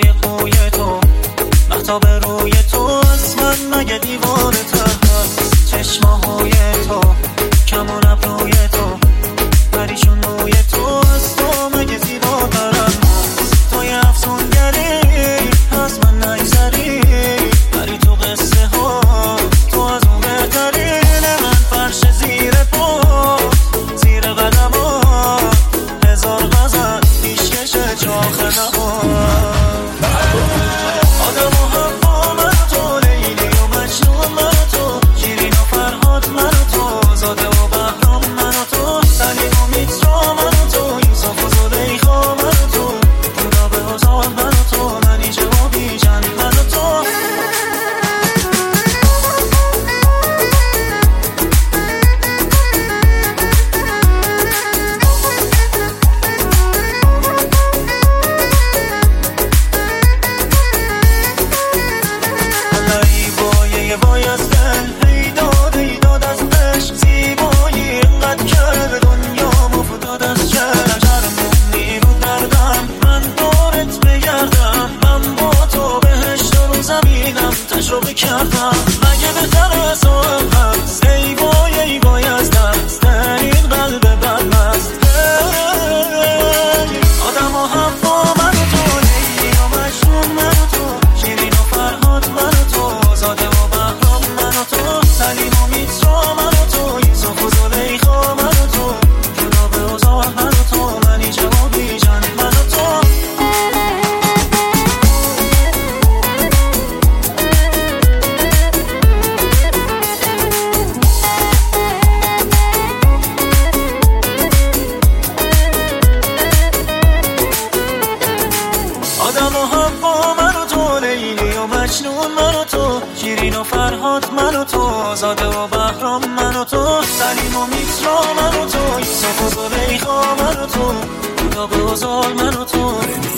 صدای قوی تو، مهتاب روی تو، از من مگه دیوانه تر هست؟ چشماهای تو، کمون ابروی تو، پریشون روی تو، از تو مگه زیباتر هست؟ تو یه افسونگری از من نگذری، بری تو قصه ها تو از اون بهترین. من فرش زیر پا، زیر قدم ها، هزار غزل پیشکش چاخ نهار. آدم و حوا من و تو، لیلی و مجنون من و تو، شیرین و فرهاد من و تو، زاده و بهرام من و تو، سلیم و میترا من و تو، یوسف و زلیخا من و تو، خدا به ازار من و تو، منیژه و بیژن من و تو. وای از دل ایداد از عشق، زیبایی اینقدر کرد دنیامو فتاد از چشمون. نیرو دردم من دورت بگردم، من با تو بهشت رو زمینم تجربه کردم. مگه بهتر از تو هم هست؟ ای وای از دست این قلب بدمست. آدم و حوا من و تو، لیلی و مجنون من و تو، شیرین و فرهاد من و تو، زاده و بهرام من و تو، سلیم و میترا من و تو، یوسف و زلیخا من و تو، خدا به ازار من و تو، منیژه و بیژن من و تو. آدم و حوا من و تو، لیلی و مجنون من و تو، شیرین و فرهاد من و تو، زاده و بهرام من و تو، سلیم و میترا من و تو، یوسف و زلیخا من و تو، خدا به ازار من و تو.